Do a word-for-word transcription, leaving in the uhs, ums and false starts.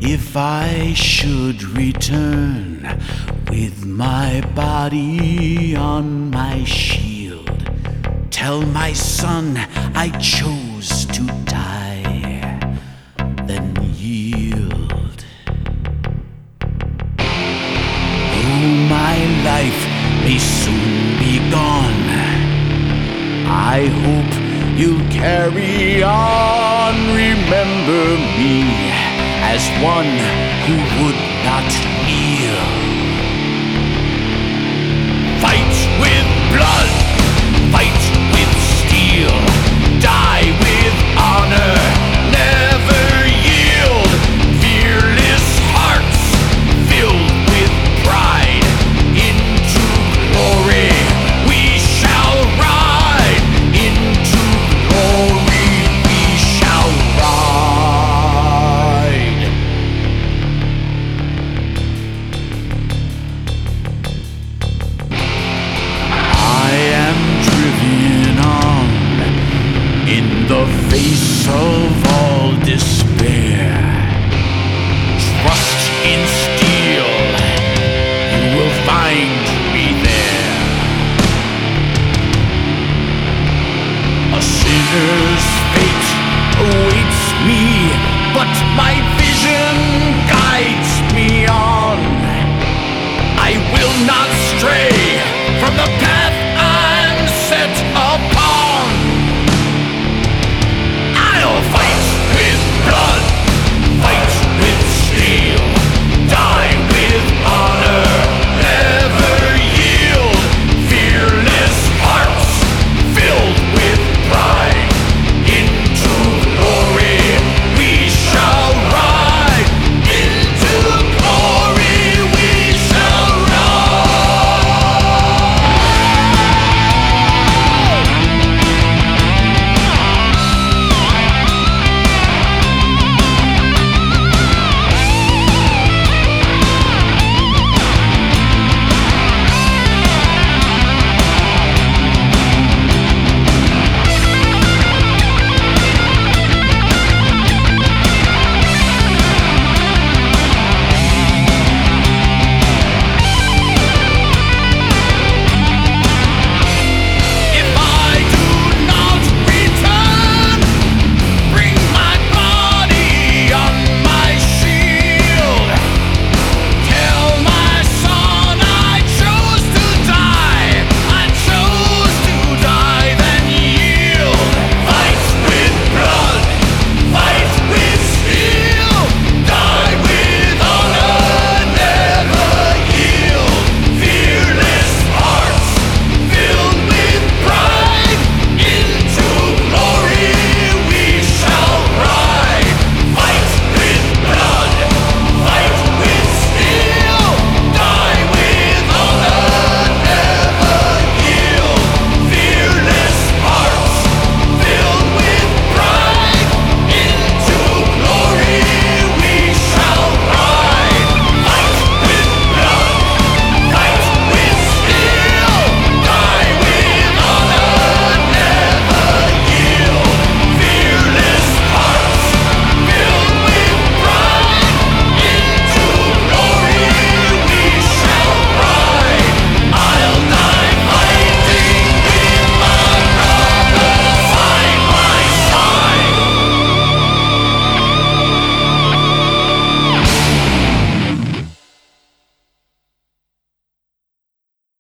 If I should return with my body on my shield, tell my son I chose to die, then yield. Though my life may soon be gone, I hope you'll carry on. Remember me as one who would not kneel. Fight with blood, fight with steel, die with honor, never yield. Fearless hearts filled with pride, into glory we shall ride, into glory we shall ride. I am driven on in the face of all despair.